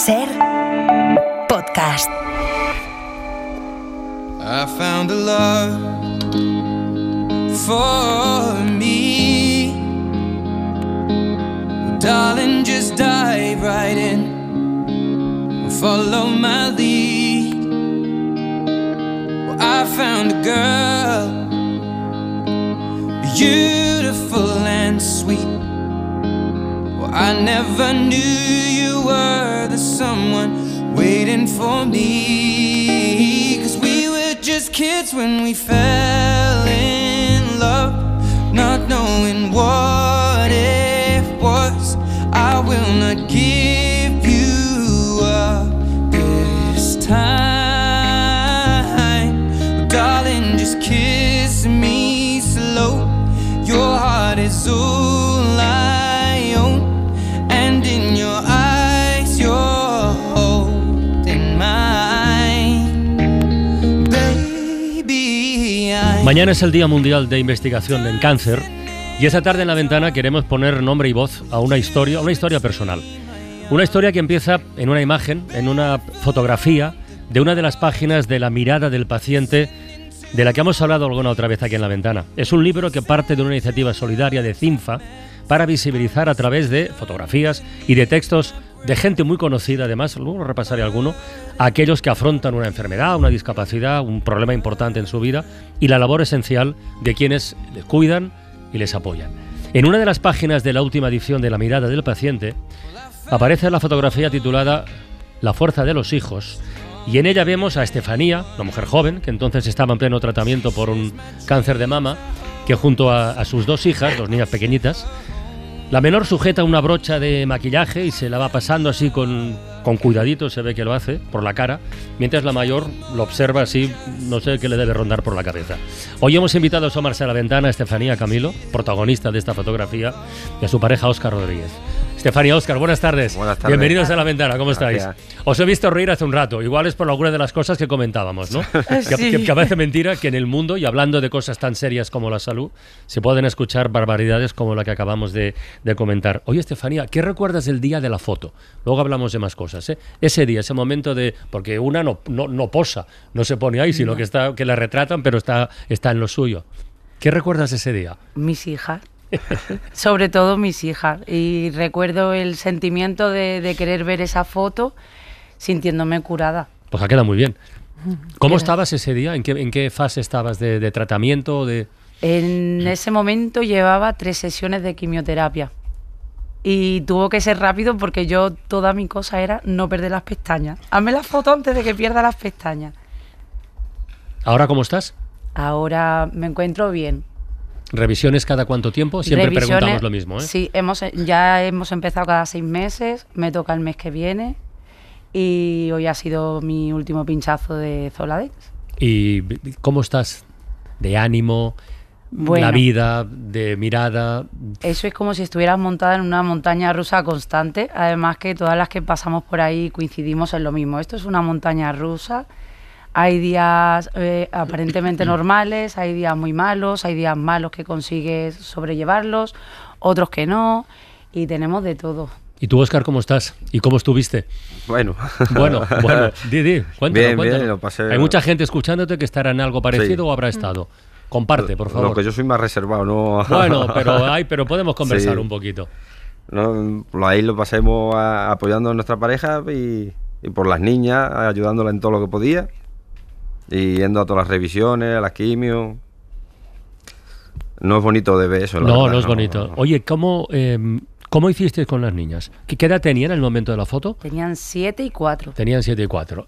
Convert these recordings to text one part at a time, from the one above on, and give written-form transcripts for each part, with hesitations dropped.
Ser podcast. I found a love for me. Well, darling, just dive right in. Follow my lead. Well, I found a girl, beautiful and sweet. Well, I never knew you were the someone waiting for me. 'Cause we were just kids when we fell in love, not knowing what it was. I will not give you up this time. But darling, just kiss me slow. Your heart is all I own, and in your eyes you're holding mine. Baby, Mañana es el Día Mundial de Investigación en Cáncer y esta tarde en La Ventana queremos poner nombre y voz a una historia personal. Una historia que empieza en una imagen, en una fotografía de una de las páginas de La mirada del paciente, de la que hemos hablado alguna otra vez aquí en La Ventana. Es un libro que parte de una iniciativa solidaria de CINFA para visibilizar a través de fotografías y de textos de gente muy conocida, además, luego repasaré alguno, a aquellos que afrontan una enfermedad, una discapacidad, un problema importante en su vida y la labor esencial de quienes les cuidan y les apoyan. En una de las páginas de la última edición de La mirada del paciente aparece la fotografía titulada La fuerza de los hijos, y en ella vemos a Estefanía, una mujer joven que entonces estaba en pleno tratamiento por un cáncer de mama, que junto a sus dos hijas, dos niñas pequeñitas, la menor sujeta una brocha de maquillaje y se la va pasando así con cuidadito, se ve que lo hace, por la cara, mientras la mayor lo observa así, no sé qué le debe rondar por la cabeza. Hoy hemos invitado a asomarse a la ventana a Estefanía Camilo, protagonista de esta fotografía, y a su pareja Óscar Rodríguez. Estefanía, Óscar, buenas tardes. Buenas tardes. Bienvenidos a La Ventana, ¿cómo estáis? Gracias. Os he visto reír hace un rato, igual es por alguna de las cosas que comentábamos, ¿no? Sí. Que parece mentira que en el mundo, y hablando de cosas tan serias como la salud, se pueden escuchar barbaridades como la que acabamos de comentar. Oye, Estefanía, ¿qué recuerdas del día de la foto? Luego hablamos de más cosas, ¿eh? Ese día, ese momento de... Porque una no posa, no se pone ahí, sino que la retratan, pero está en lo suyo. ¿Qué recuerdas de ese día? Mis hijas. Sobre todo mis hijas. Y recuerdo el sentimiento de querer ver esa foto sintiéndome curada. Pues ha quedado muy bien. ¿Cómo estabas ese día? ¿En qué fase estabas de tratamiento? En ese momento llevaba 3 sesiones de quimioterapia. Y tuvo que ser rápido porque toda mi cosa era no perder las pestañas. Hazme la foto antes de que pierda las pestañas. ¿Ahora cómo estás? Ahora me encuentro bien. ¿Revisiones cada cuánto tiempo? Siempre preguntamos lo mismo, ¿eh? Sí, ya hemos empezado cada 6 meses, me toca el mes que viene y hoy ha sido mi último pinchazo de Zoladex. ¿Y cómo estás de ánimo, Bueno, la vida, de mirada? Eso es como si estuvieras montada en una montaña rusa constante, además que todas las que pasamos por ahí coincidimos en lo mismo. Esto es una montaña rusa. Hay días aparentemente normales, hay días muy malos, hay días malos que consigues sobrellevarlos, otros que no, y tenemos de todo. ¿Y tú, Óscar, cómo estás? ¿Y cómo estuviste? Bueno, cuéntanos. Bien, lo pasé. Hay mucha gente escuchándote que estará en algo parecido Sí. o habrá estado. Comparte, por favor. No, que yo soy más reservado, ¿no? Bueno, pero podemos conversar Sí. un poquito. No, ahí lo pasemos apoyando a nuestra pareja y por las niñas, ayudándola en todo lo que podía. Y yendo a todas las revisiones, a las quimio. No es bonito de ver eso, la verdad, No es bonito. no. Oye, ¿cómo hiciste con las niñas? ¿Qué edad tenían en el momento de la foto? Tenían 7 y 4. Tenían 7 y 4.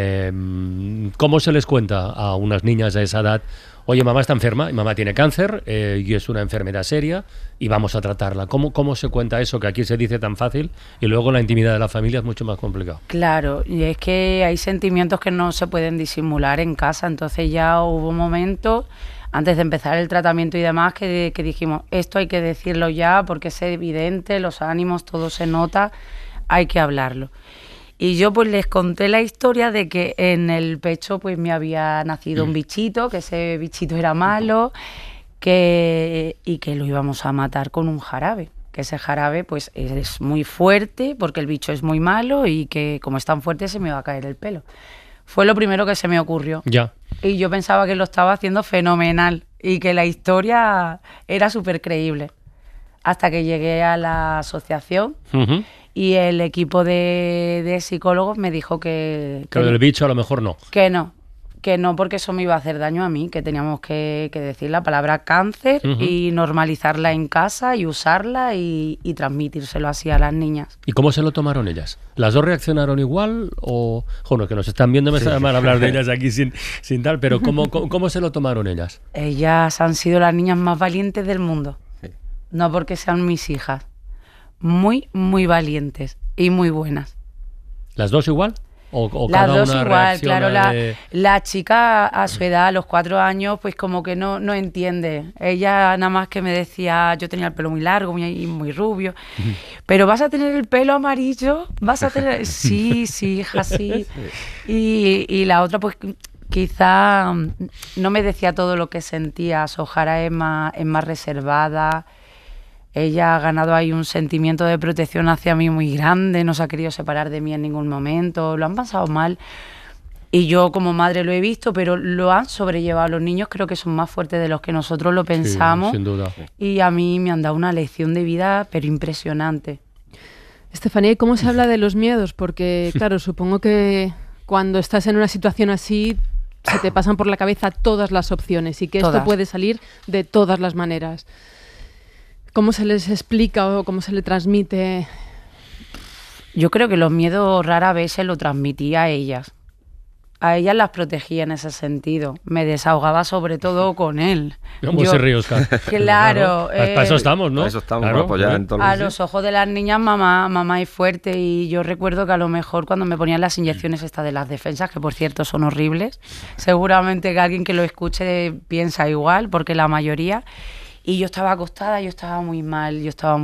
¿Cómo se les cuenta a unas niñas a esa edad? Oye, mamá está enferma, y mamá tiene cáncer y es una enfermedad seria y vamos a tratarla. ¿Cómo se cuenta eso, que aquí se dice tan fácil y luego en la intimidad de la familia es mucho más complicado? Claro, y es que hay sentimientos que no se pueden disimular en casa, entonces ya hubo momentos, antes de empezar el tratamiento y demás, que dijimos, esto hay que decirlo ya porque es evidente, los ánimos, todo se nota, hay que hablarlo. Y yo pues les conté la historia de que en el pecho pues me había nacido un bichito, que ese bichito era malo, y que lo íbamos a matar con un jarabe. que ese jarabe pues es muy fuerte porque el bicho es muy malo y que como es tan fuerte se me va a caer el pelo. Fue lo primero que se me ocurrió. Ya. Y yo pensaba que lo estaba haciendo fenomenal y que la historia era súper creíble. Hasta que llegué a la asociación y el equipo de psicólogos me dijo que Pero del bicho a lo mejor no. que no porque eso me iba a hacer daño a mí, que teníamos que decir la palabra cáncer y normalizarla en casa y usarla y transmitírselo así a las niñas. ¿Y cómo se lo tomaron ellas? ¿Las dos reaccionaron igual? O, bueno, que nos están viendo, me sabe mal hablar de ellas aquí sin tal, pero ¿cómo se lo tomaron ellas? Ellas han sido las niñas más valientes del mundo. No porque sean mis hijas. Muy, muy valientes y muy buenas. ¿Las dos igual? ¿O Las cada dos una igual, claro. reacciona La chica a su edad, a los 4 años, pues como que no entiende. Ella nada más que me decía, yo tenía el pelo muy largo, muy rubio, pero vas a tener el pelo amarillo, vas a tener... Sí, hija, sí. Y la otra pues... Quizá no me decía todo lo que sentía. Sojara es más reservada. Ella ha ganado ahí un sentimiento de protección hacia mí muy grande. No se ha querido separar de mí en ningún momento. Lo han pasado mal. Y yo como madre lo he visto, pero lo han sobrellevado. Los niños creo que son más fuertes de los que nosotros lo pensamos. Sí, sin duda. Y a mí me han dado una lección de vida, pero impresionante. Estefanía, ¿y cómo se habla de los miedos? Porque, claro, supongo que cuando estás en una situación así... se te pasan por la cabeza todas las opciones y que esto puede salir de todas las maneras. ¿Cómo se les explica o cómo se le transmite? Yo creo que los miedos rara vez se lo transmitía a ellas. A ellas las protegía en ese sentido. Me desahogaba sobre todo con él. ¿Cómo se ríe, Óscar? Claro. Para eso estamos, ¿no? Para eso estamos, claro, para apoyar en todo lo que a los ojos de las niñas, mamá es fuerte. Y yo recuerdo que a lo mejor cuando me ponían las inyecciones estas de las defensas, que por cierto son horribles, seguramente que alguien que lo escuche piensa igual, porque la mayoría... Y yo estaba acostada, yo estaba muy mal.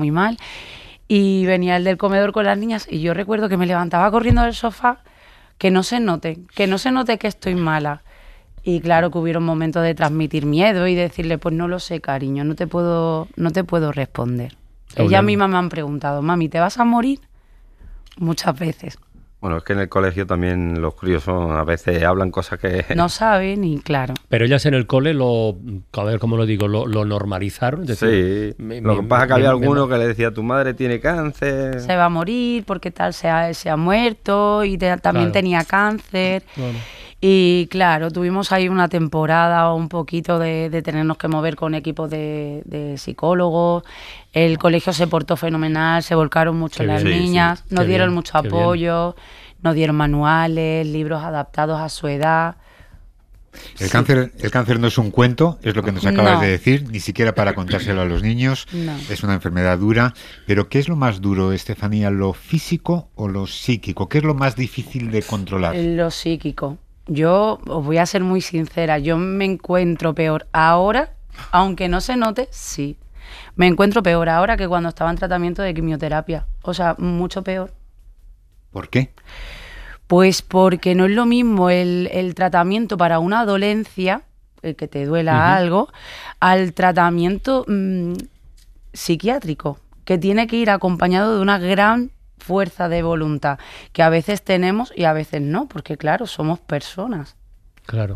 Y venía el del comedor con las niñas y yo recuerdo que me levantaba corriendo del sofá, que no se note que estoy mala. Y claro que hubieron momentos de transmitir miedo y decirle, pues no lo sé, cariño, no te puedo responder. Ellas mismas me han preguntado, mami, ¿te vas a morir? Muchas veces. Bueno, es que en el colegio también los críos a veces hablan cosas que... No saben y claro. Pero ellas en el cole a ver cómo lo digo, lo normalizaron. Es decir, sí, lo que pasa es que había alguno que le decía, tu madre tiene cáncer. Se va a morir porque tal se ha muerto y también tenía cáncer. Bueno. Y claro, tuvimos ahí una temporada un poquito de tenernos que mover con equipos de psicólogos. El colegio se portó fenomenal, se volcaron mucho en las niñas, nos dieron mucho apoyo, nos dieron manuales, libros adaptados a su edad. El cáncer no es un cuento, es lo que nos acabas de decir, ni siquiera para contárselo a los niños. No. Es una enfermedad dura. Pero ¿qué es lo más duro, Estefanía, lo físico o lo psíquico? ¿Qué es lo más difícil de controlar? Lo psíquico. Yo os voy a ser muy sincera, yo me encuentro peor ahora, aunque no se note, sí. Me encuentro peor ahora que cuando estaba en tratamiento de quimioterapia. O sea, mucho peor. ¿Por qué? Pues porque no es lo mismo el tratamiento para una dolencia, que te duela algo, al tratamiento psiquiátrico, que tiene que ir acompañado de una gran fuerza de voluntad, que a veces tenemos y a veces no, porque claro, somos personas. Claro.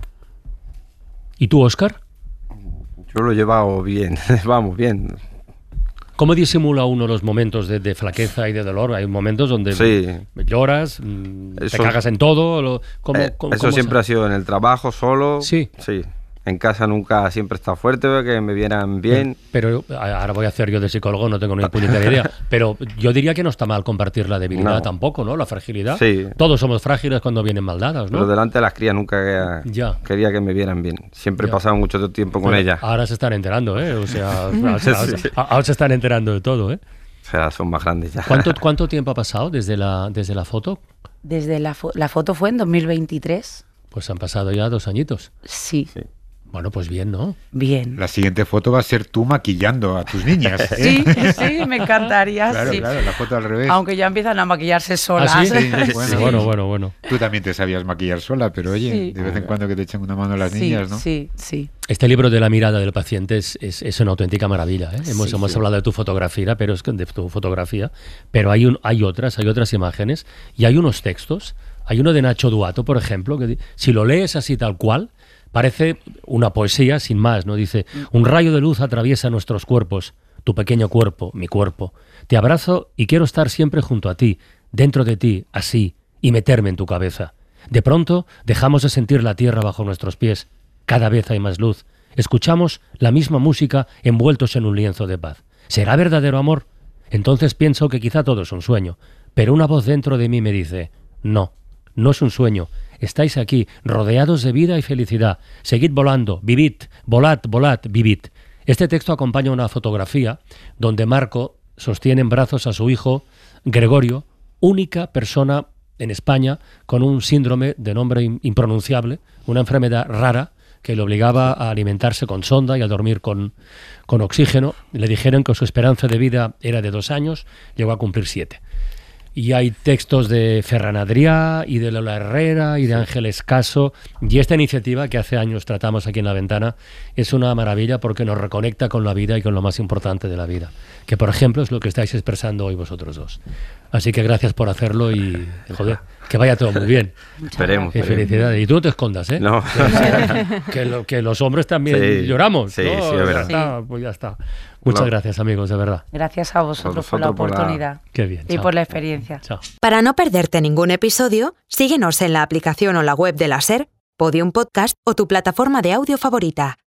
¿Y tú, Óscar? Yo lo he llevado bien, vamos, bien. ¿Cómo disimula uno los momentos de flaqueza y de dolor? Hay momentos donde lloras, te cagas en todo. Eso siempre ha sido en el trabajo, solo. Sí. En casa nunca siempre he estado fuerte, que me vieran bien. Pero ahora voy a hacer yo de psicólogo, no tengo ni puñetera idea. Pero yo diría que no está mal compartir la debilidad tampoco, ¿no? La fragilidad. Sí. Todos somos frágiles cuando vienen mal dadas, ¿no? Pero delante de las crías nunca quería que me vieran bien. Siempre he pasado mucho tiempo con ellas. Ahora se están enterando, ¿eh? O sea, ahora se están enterando de todo, ¿eh? O sea, son más grandes ya. ¿Cuánto tiempo ha pasado desde la foto? Desde la foto fue en 2023. Pues han pasado ya 2 añitos. Sí. Bueno, pues bien, ¿no? Bien. La siguiente foto va a ser tú maquillando a tus niñas, ¿eh? Sí, me encantaría. Claro, la foto al revés. Aunque ya empiezan a maquillarse solas. ¿Ah, sí? Bueno. Tú también te sabías maquillar sola, pero oye, de vez en cuando que te echen una mano las niñas, ¿no? Sí. Este libro de la mirada del paciente es una auténtica maravilla, ¿eh? Hemos hablado de tu fotografía, pero hay otras imágenes y hay unos textos. Hay uno de Nacho Duato, por ejemplo, que si lo lees así tal cual, parece una poesía sin más, ¿no? Dice: un rayo de luz atraviesa nuestros cuerpos, tu pequeño cuerpo, mi cuerpo. Te abrazo y quiero estar siempre junto a ti, dentro de ti, así, y meterme en tu cabeza. De pronto dejamos de sentir la tierra bajo nuestros pies. Cada vez hay más luz. Escuchamos la misma música envueltos en un lienzo de paz. ¿Será verdadero amor? Entonces pienso que quizá todo es un sueño, pero una voz dentro de mí me dice: no, no es un sueño. Estáis aquí, rodeados de vida y felicidad. Seguid volando, vivid, volad, volad, vivid. Este texto acompaña una fotografía donde Marco sostiene en brazos a su hijo Gregorio, única persona en España con un síndrome de nombre impronunciable, una enfermedad rara que le obligaba a alimentarse con sonda y a dormir con oxígeno. Le dijeron que su esperanza de vida era de 2 años, llegó a cumplir 7. Y hay textos de Ferran Adrià y de Lola Herrera y de Ángeles Caso. Y esta iniciativa que hace años tratamos aquí en La Ventana es una maravilla porque nos reconecta con la vida y con lo más importante de la vida, que por ejemplo es lo que estáis expresando hoy vosotros dos. Así que gracias por hacerlo y, joder, que vaya todo muy bien. Esperemos. Y felicidades. Y tú no te escondas, ¿eh? No. Que los hombres también lloramos. Sí, ¿no? sí, es verdad. Pues ya está. Muchas gracias, amigos, de verdad. Gracias a vosotros por la oportunidad. Qué bien. Y por la experiencia. Chao. Para no perderte ningún episodio, síguenos en la aplicación o la web de la SER, Podium Podcast o tu plataforma de audio favorita.